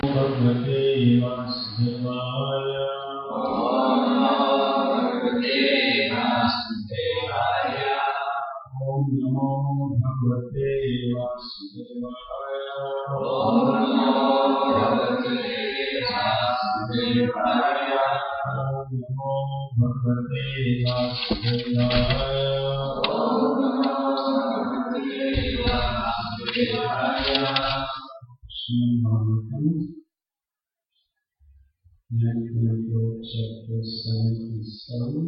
भगवते वासुदेवाय। ओम भगवते वासुदेवाय। ओम नमो भगवते वासुदेवाय। ओम नमो भगवते वासुदेवाय। ओम नमो भगवते वासुदेवाय। ओम नमो भगवते वासुदेवाय। Bhagavatam, chapter 77.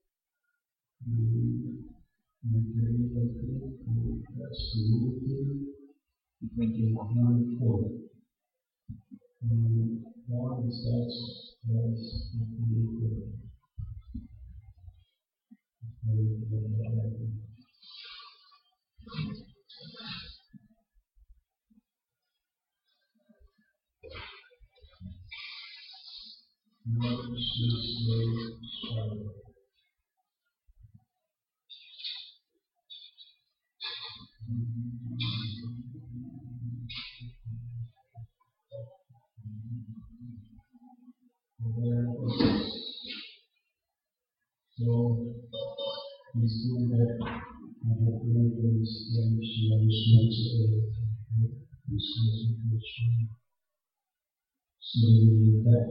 So, we see that I have learned this so that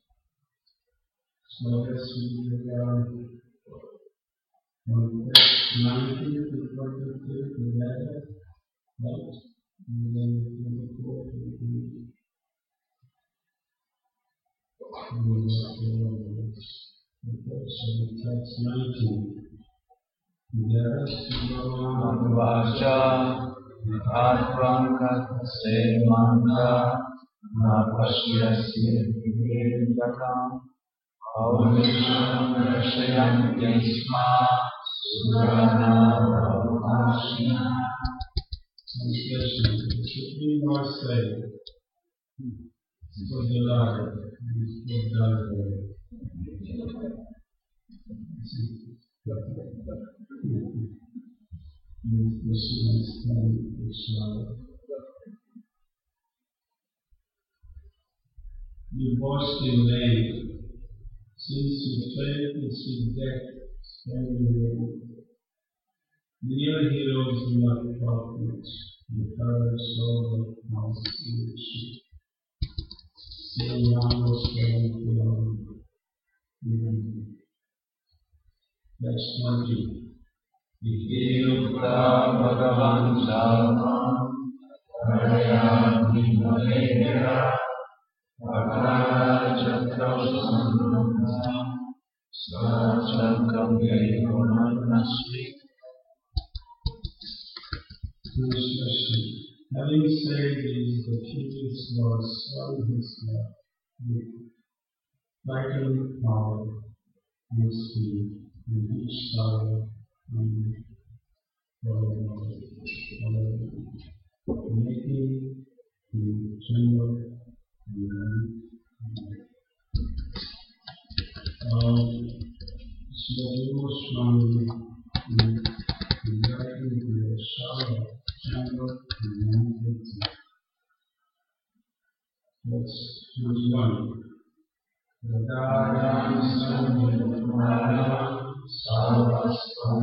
so as we regard from verse 19 to 23 together, right? And then 24 to 25. Okay, so text 19. Vacha Atvam Kathase Manda Napashyasya Vivindakam Aumisham Rashayam Yasma Surana Bhavashina. Translation: the Supreme Lord said, for the Lord is for God. You boast in vain, since you fail to see death standing there. Real heroes do not talk much, the courage soul of house in the sheep. Say Ramos going to That's 20. Yukta Bhagavan Dhamma Parayati Malekara Bhagavad Chakrasamrata Svachankam Yayamanasri. Translation: having said this, the curious Lord swung his left with frightening power and speed, and each tower and making the tremble and Shri Swami directing the shower chamber and mountain. That's 21. Radharani Samudmara Sarvasvam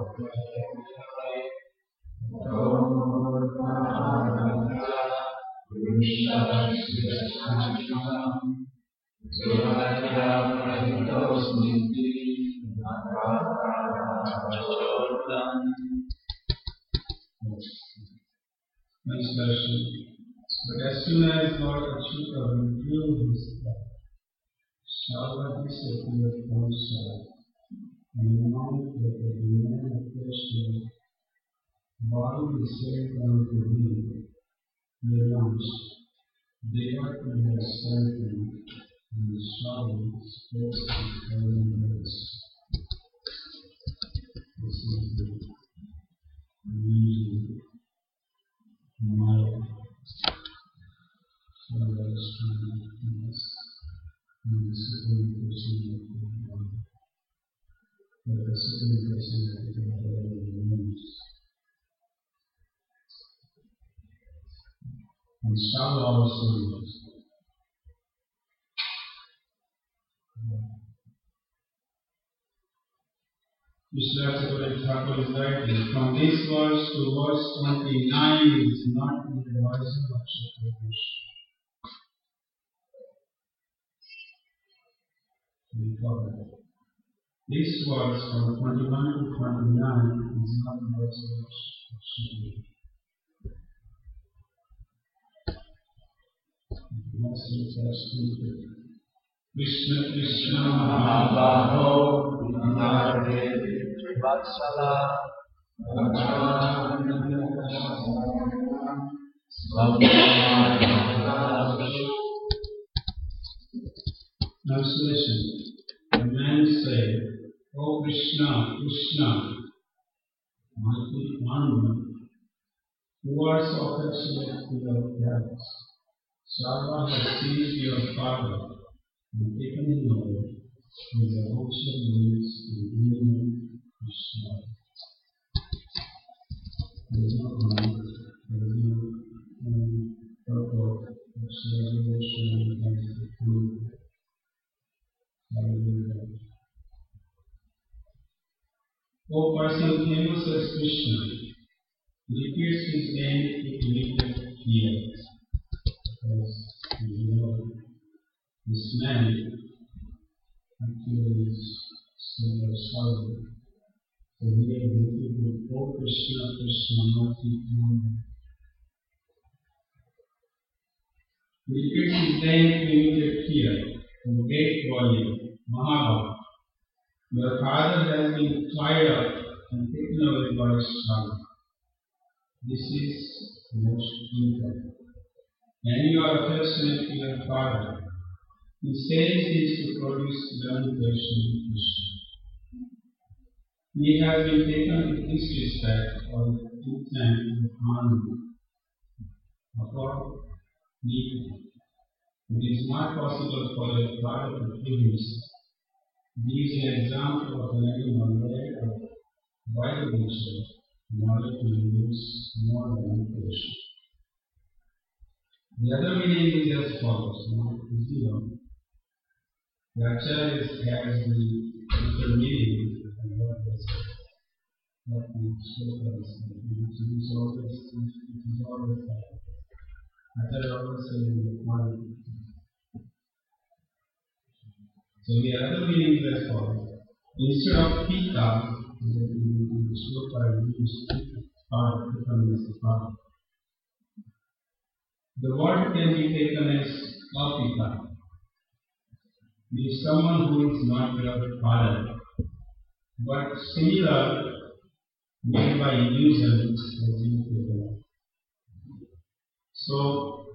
Translation: but as soon as Lord Achyuta revealed his love, Shalva disappeared from sight, and the moment that the man approached him, body the same unto him, he announced, they are to have sent him, and the Shalva spoke his holy words. This is the reason Maya. So that's and the Supreme Person of the Supreme Person of the universe. And Shalva also Vishnu Thakur is writing, from this verse to verse 29 is not in the version of Shri Krishna. This verse from 21 to 29 is not the version of Shri Krishna. Krishna Krishna Mahabaho Nare Vatsala Translation. The man said, O Krishna, Krishna, mighty one, who are so affectionate to your parents, Sarva has seized your father and taken him away. His devotion means the name Krishna. There is no harm, there is no purpose, devotion as the true. O person famous as Krishna, repeats his name with immediate fear. Because you know, this man actually is still a sorrow. So here we repeat, O Krishna, Krishna, mighty one. He repeats his name with immediate fear. In great volume, Mahabharata. Your father has been tied up and taken away by Shama. This is most important. And you are affectionate to your father. He says this to produce lamentation in Krishna. He has been taken with disrespect or intent to harm you. Therefore, it is not possible for a father to kill himself. This is an example of an animal led of wild nature in order to induce more lamentation. The other meaning is as follows, not zero. The Acharya has the different meaning of what they say. What the Shloka is saying. It is always like Acharya always says in the morning. So the other meaning is as follows. Instead of Pita, in the Shloka we use Pita, Pita means the father. The word can be taken as Apita. Means someone who is not your father. But similar made by illusion as you take. So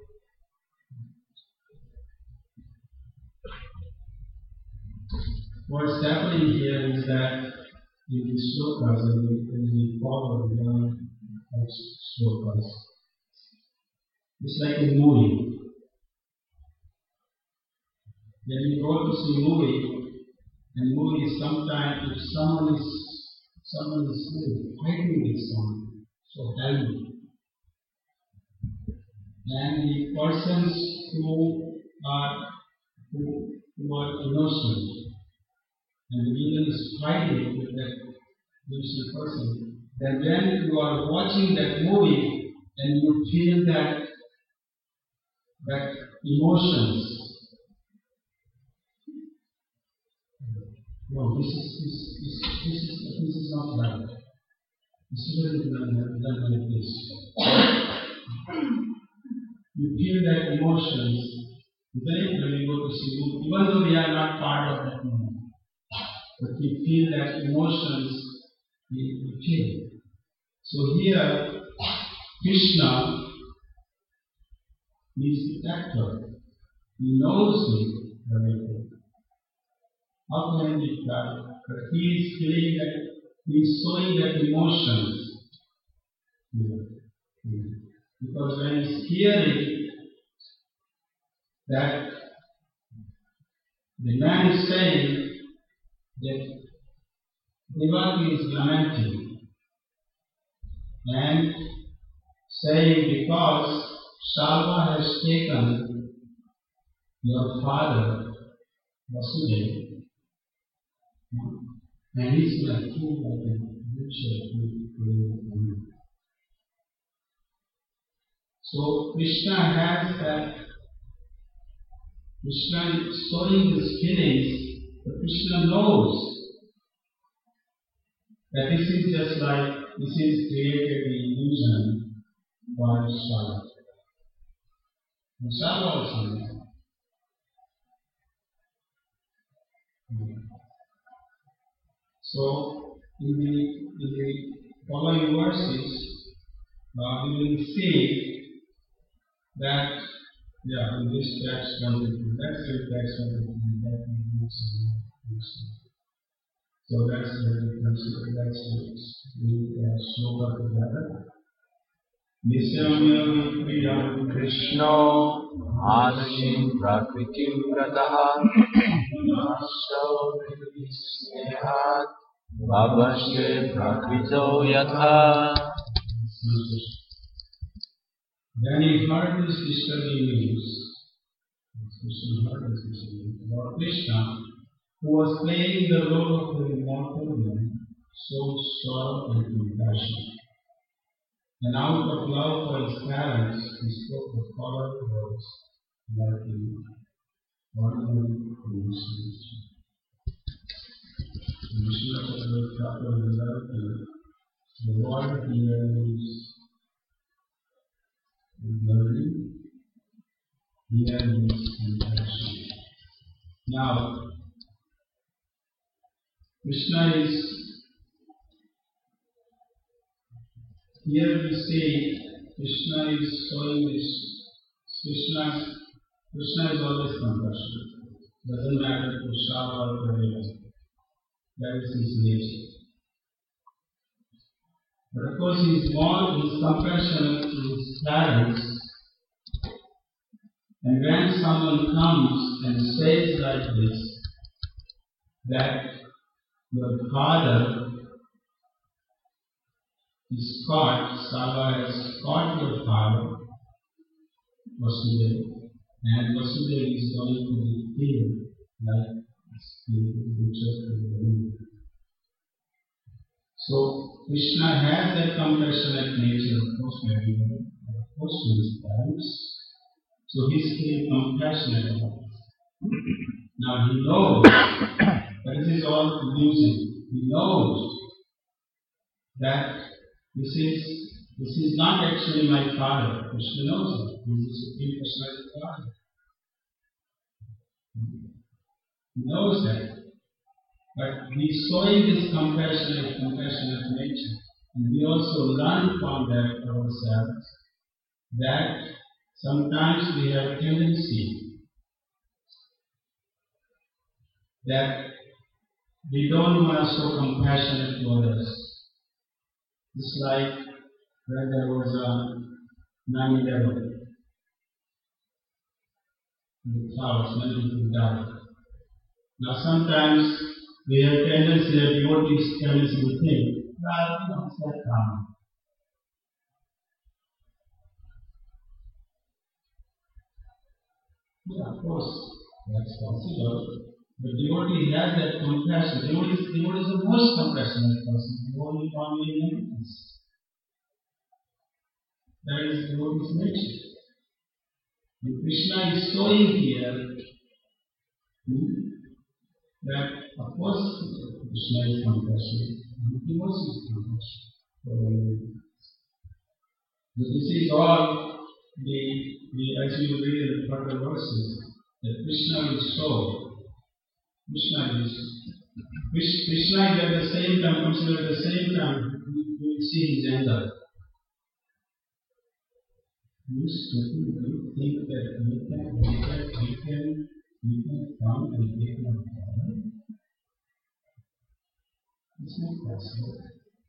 what's happening here is that in the shlokas, when we follow the shlokas, it's like a movie. When you go to see a movie, and movie is sometimes if someone is fighting with someone, so healthy. And the persons who are innocent, and the villain is fighting with that innocent person, then when you are watching that movie and you feel that emotions, no, this is not right. This is not done like this. You feel that emotions, then when you go to see movie, even though we are not part of that movie. But we feel that emotions, we feel. So here, Krishna is the actor. He knows me very well. How can he try? But he is feeling that, he is showing that emotions. Because when he is hearing that the man is saying, that Devaki is lamenting and saying because Shalva has taken your father Vasudeva And he's going to feel like a richer. So Krishna has that. Krishna is showing his feelings, but Krishna knows that this is just like, this is created the illusion by Shala. And Shala also knows. So, in the following verses, we will see that, in this text, that's the text of that we use. So that's the consider, let's read the shloka together. Nisyamya priyam Krishno Adashim Prakritim Rataha Nasho Snehat Babashke Prakrito Yatha. Then he heard this disturbing news. Krishna heard this disturbing news about Krishna, who was playing the role of the immortal man, so sorrow and compassion. And out of love for his parents, he spoke the following words, like in ordinary conversation. Vishnu Chakravarti, the word here is learning, here is compassion. Now, Krishna is, here we say, Krishna is showing this, Krishna is always compassionate. Doesn't matter to Shava or Karela. That is his nature. But of course, he is compassionate to his parents. And when someone comes and says like this, that your father is caught, Sava has caught your father, Vasudeva, and Vasudeva is going to be killed like the butcher of the moon. So Krishna has that compassionate nature, of course, to everyone, of course to his parents. So he is feeling compassionate about it. Now he knows that this is all illusion. He knows that this is not actually my father. Krishna knows that. He is the Supreme Personality of God. He knows that. But he is showing this compassionate nature. And we also learn from that ourselves that sometimes we have a tendency that we don't want to show compassionate to others. It's like when there was a 9/11. The clouds, many people died. Now sometimes we have tendency that devotees tendency to think, well, it's that common. Yeah, of course, that's possible. But devotee has that compassion. Devotee is the most compassionate person. Devotee only emptiness. That is devotee's nature. And Krishna is showing here that, of course, Krishna is compassionate. He also is compassionate. So this is all as you read in the further verses, that Krishna will show. Krishna is at the same time, consider at the same time, we will see his anger. You think that we can come and take our father? It's not possible.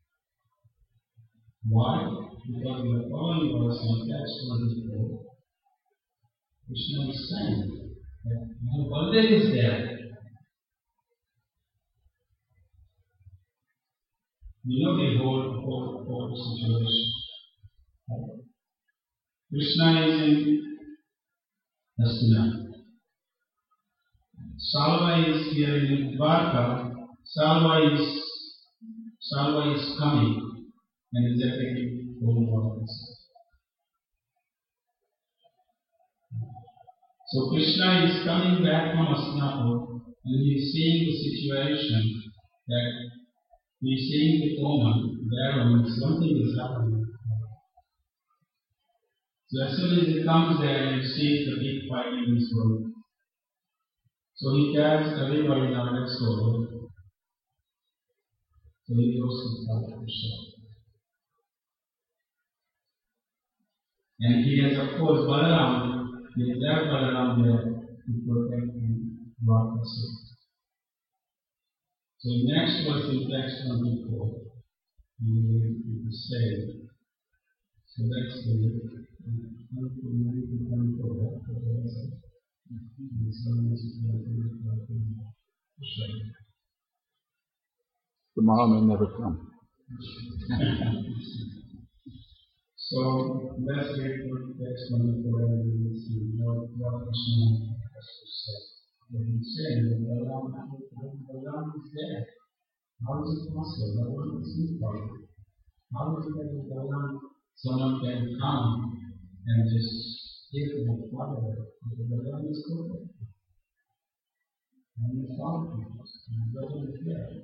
Why? Because we are following verse on text 24. Krishna is saying that Baldev is there. We know the whole situation. Krishna is in Hastina. Salva is here in Dwarka. Salva is coming and is attacking all bodies. So Krishna is coming back from Hastinapur and he is seeing the situation that he is seeing the woman there and something is happening. So as soon as he comes there and he sees the big fighting in this world, so he tells everybody now let's go. So he goes to fight Krishna. And he has of course Balaram, he has left Balaram there to protect and block the city. So next verse in text 24, we will say, so that's the 24. Tomorrow may never come. So let's wait for text 24 and we will see what Krishna has to say. What he said that Balaram is there. How is it possible? Balaram is in power. How is it that Balaram, someone can come and just take the power? Because Balaram is good. And the Father and Balaram is there.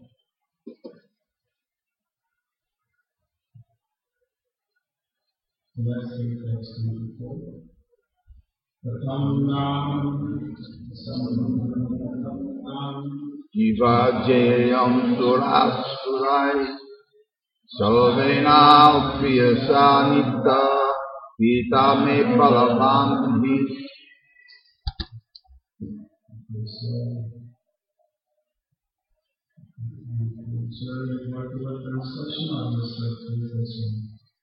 So let's take text 24. Jivajayam surasurai Salvena priyasanita Pita me palavandhi. What translation of this translation?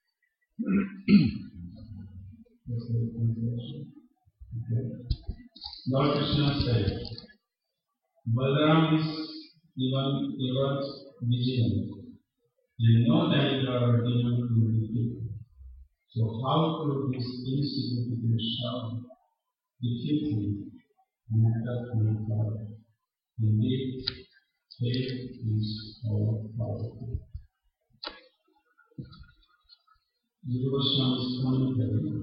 That's the translation. Okay. Lord Krishna said, Balaram is even vigilant, and no danger or demon will defeat him. So how could this insignificant child defeat him and attack my father? Indeed, faith is all powerful. Jiva Goswami's commentary.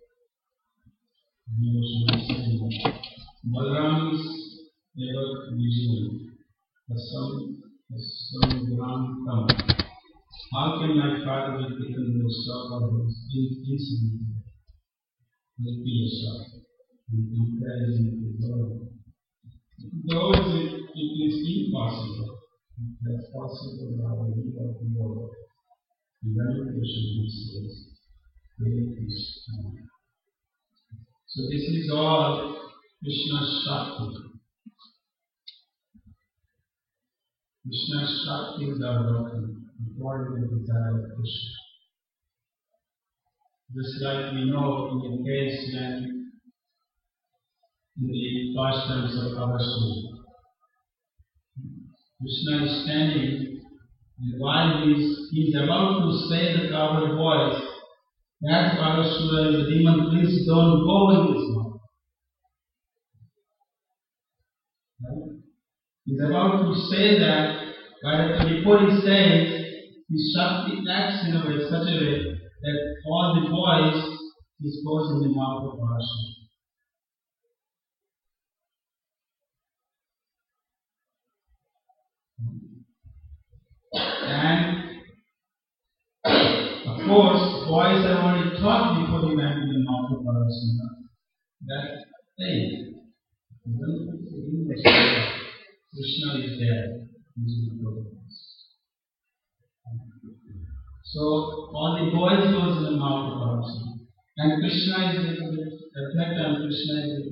Jiva Goswami is saying, Balaram is ever vigilant. The sun ground come. How can my father be taken the shock of his insignificant? Will be a shock in comparison to God. Though it is impossible, that's possible by the will of the Lord. The revelation says, faith is strong. So this is all Krishna's Shakti. Krishna's Shaktis are working according to the desire of Krishna. Just like we know in the case when in the pastimes of Avashti, Krishna is standing, and while he is about to say the coward voice, that Parashura, the demon, please don't go in this mouth. Right? He is about to say that, but before he says, his Shakti acts in a way, such a way that all the voice goes in the mouth of Parashura. And of course, boys have already taught before he went in the mouth of Parashura that hey, Krishna is there. So all the boys goes in the mouth of Parashura. And Krishna is at that time Krishna is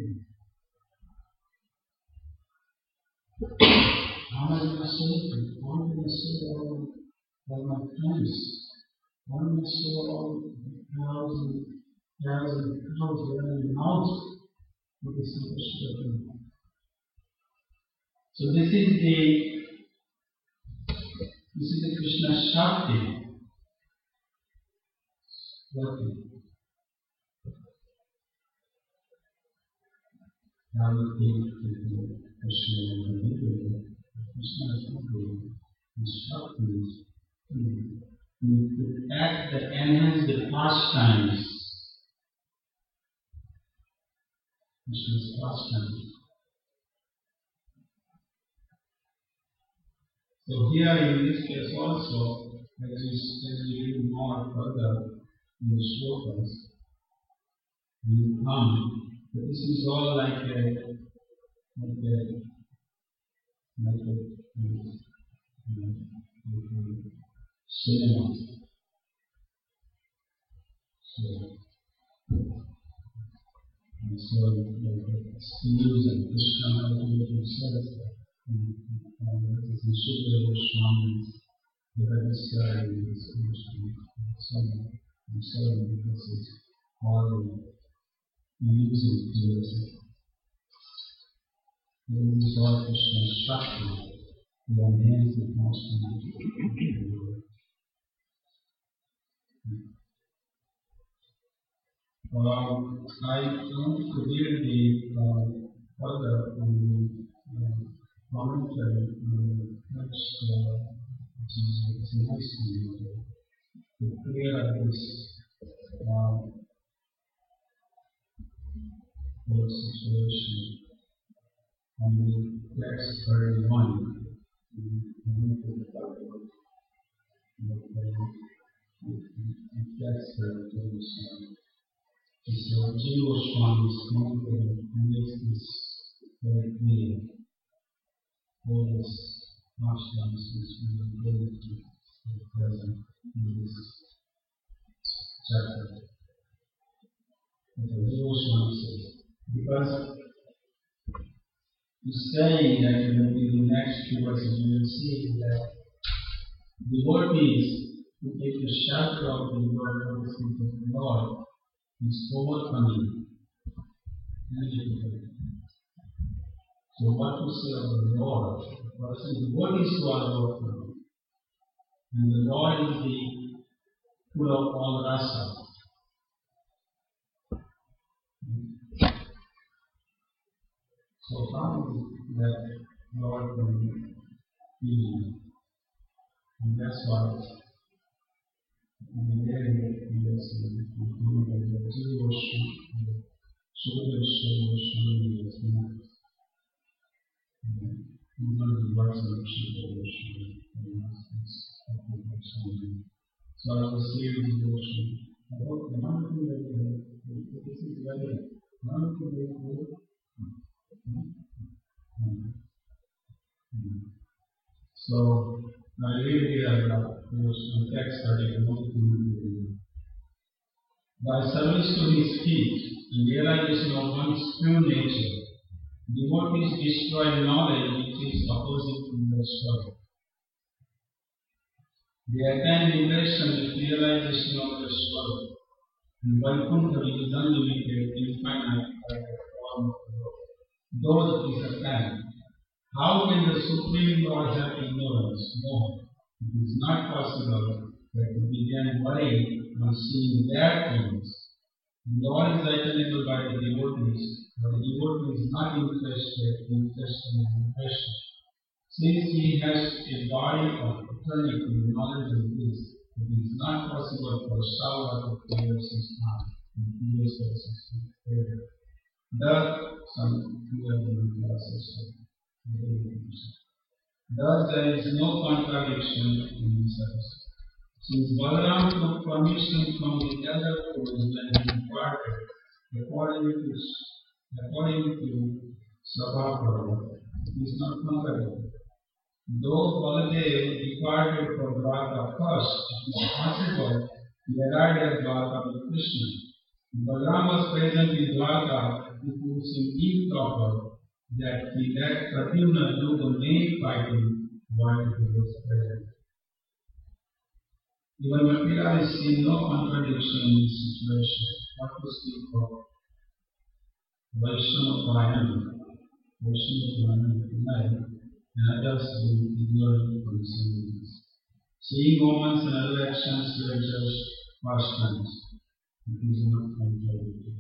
how am I going to say it? How am I going to say all my friends? How am I going to say all cows and cows running in the house? Because of Krishna. So this is the Krishna Shakti. Working. Now we think Krishna. Krishna is not doing instructions to act that enhance the pastimes. Krishna's pastimes. So here in this case also, as we read more further in the shlokas, we come that this is all like a cinema. So scenes and Krishna ultimately says that in Sukha Goswami's the Register in this Krishna because it's all using music. This is all Krishna's Shakti to enhance the constant. I want to read the further on the commentary which is a nice to clear up this whole situation on the text 31. Text 31. So Jiva Goswami's commentary makes this very clear. All this ashrams which we are going to present in this chapter. So Jiva Goswami says, because he's saying that in the next few verses you will see that devotees who take the shelter of the Lord is overcoming negativity. So what to say of the Lord? What is to our overcoming? And the Lord is the full of all rasa. So how is that Lord can be? And that's why in the area of so I was saying this devotion about the mountain that this is very so I really text by service to his feet and realization of one's true nature, devotees destroy knowledge which is opposite to their struggle. They attain liberation with realization of their struggle, and Vaikuntha which is unlimited, infinite, like the form of the Lord. Though it is attained, how can the Supreme Lord have ignorance? No, it is not possible that to begin worrying on seeing their things. The Lord is attainable by the devotees, but the devotee is not interested in impression. Since he has a body of eternity, knowledge of this, it is not possible for Shava to clear his mind in previous verses. Thus, some clear classes. Thus, there is no contradiction in this verse. Since Balaram took permission from the elder fool when he departed, according to Sabhaprabhu, it is not contradiction. Though Baladev departed from Dwarka first, it is possible he arrived at Dwarka with Krishna. Balaram was present in Dwarka, it would seem improper that he let Pradyumna do the main fighting while he was present. Even Mathura is seeing no contradiction in this situation. What to speak of Vaishnava tonight, and others being ignorant from the same things. Seeing moments and other actions to judge pastimes, it is not contradictory.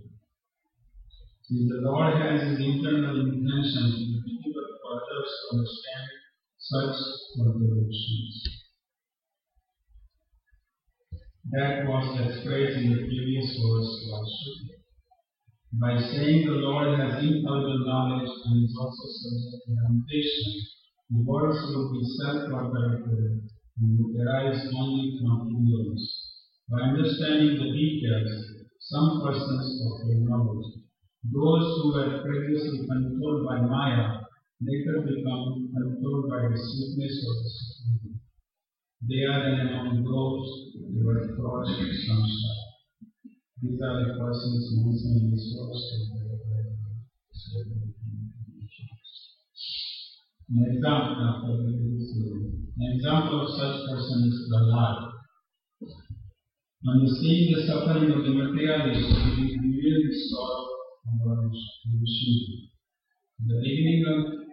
Since the Lord has his internal intention to be difficult for others to understand, such observations. That was expressed in the previous verse also. By saying the Lord has infallible knowledge and is also subject to limitation, the words will be self-contradictory and will arise only from ignorance. By understanding the details, some persons obtain knowledge. Those who were previously controlled by Maya later become controlled by the sweetness of the Supreme. They are then among those who were brought to samsara. These are the persons mentioned in this verse. An example of such person is Prahlad. On seeing the suffering of the materialist, he revealed his sorrow about Vishnu. In the beginning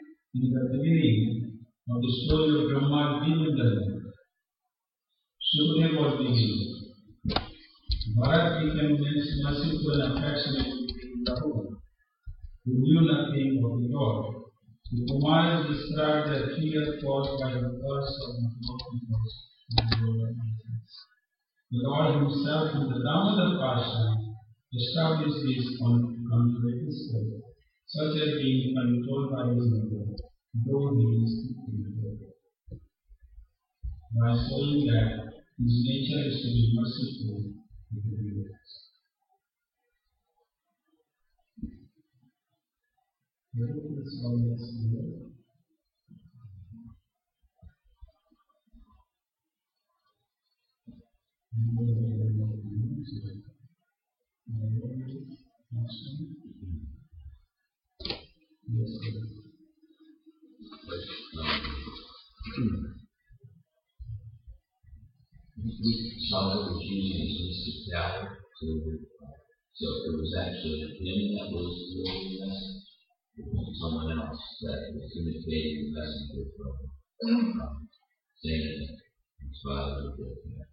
of the story of Brahma Vindana, Shukdev was beginning. Bharat became merciful and affectionate to Rahul, who knew nothing of the Lord. The Kumaras described the fear caused by the curse of the broken person. The Lord himself in the Damodar Pasha established this on principle, such as being controlled by his mother, though he is controlled. By showing that his nature is to be merciful to the beings. We saw that was using his mystic power so it was actually him that was doing that, or someone else that was imitating the messenger from saying that his father was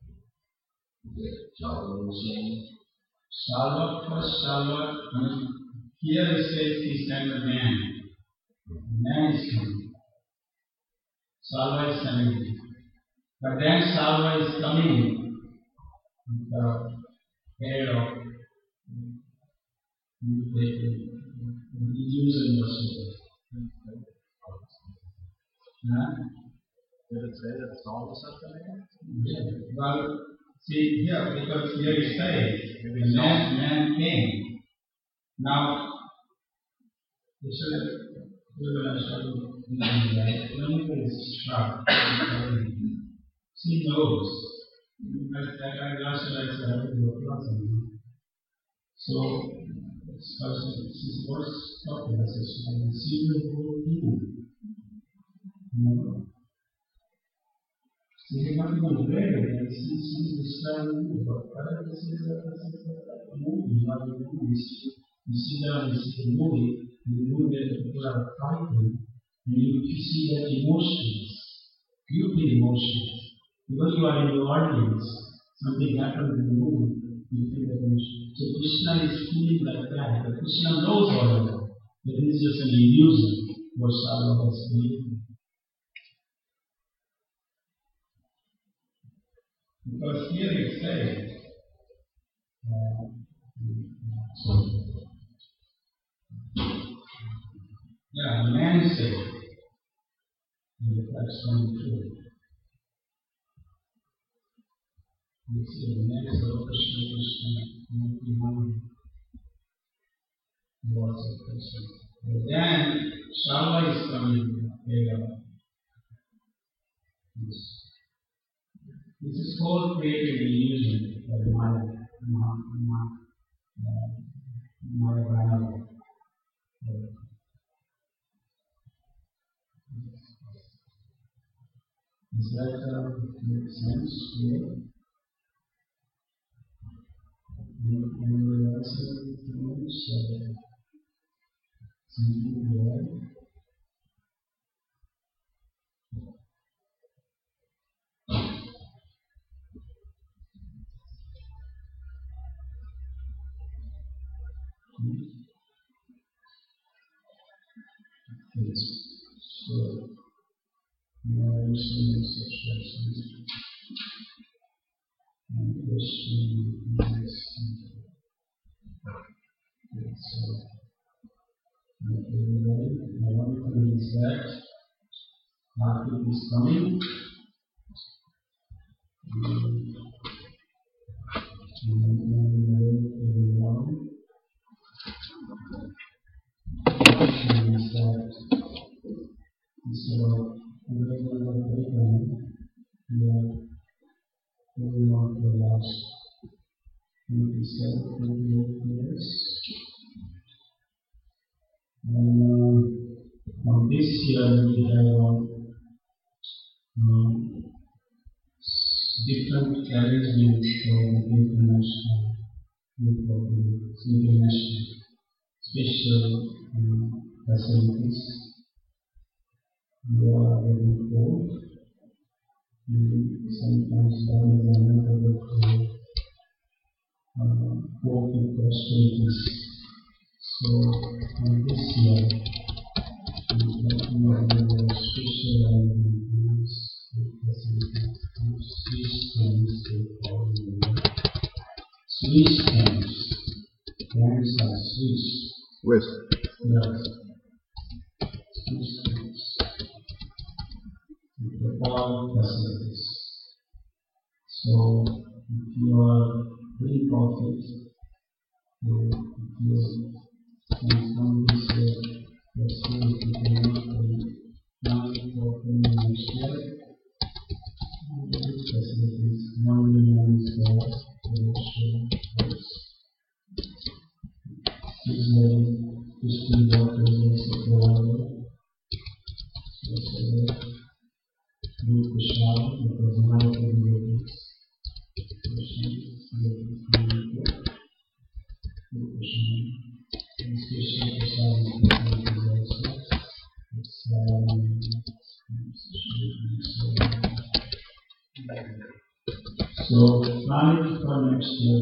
Shalva was saying? Shalva, here it says he sent a man. Man is coming. Shalva is sending him. But then Shalva is coming with the head of illusion worship. Did it say that it's all something? Yeah. Well, see here, because here it says the man came. Now, we're going to show you is sharp. She knows. So, she's what's talking about. She will go in. She is not even ready. She's describing but this is a movie, not a movie. You see the movie, that people are fighting, and you see the emotions. You feel emotions. Because you are in the audience, something happens in the movie, you feel the emotion. So Krishna is feeling like that. But Krishna knows all of that. That is just an illusion what Shalva has made. Because here it says, the man said, in the text 22, you see the next of Krishna, lots of Krishna. But then Shalva is coming here. This is called creating illusion of Maya. Does that make sense? Anyone else knows something there? So, emotional situations. And wishing nice. So, everybody, one thing is that Kartik is coming. Everyone. Is that instead of regular program, we are moving on to the last 27, 28 years. And this year we have different arrangements for international special facilities. We are very poor. Sometimes one is unable to work with facilities. So this year, we are working on the special arrangements with facilities. Swiss camps. Camps are Swiss. With Yes. Swiss camps. With all facilities. So, if you are very profit, if you can come this year, let's see if you can now for next year. Facilities, no millions for Christian doctors also provided. Do Krishna because now can be Krishna, and special Krishna also. So, planning for next year,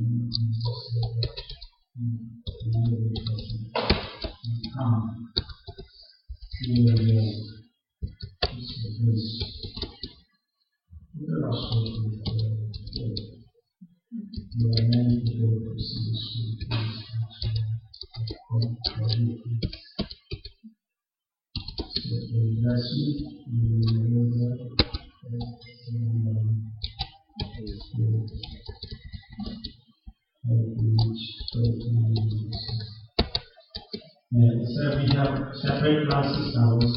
so we have separate classes now, so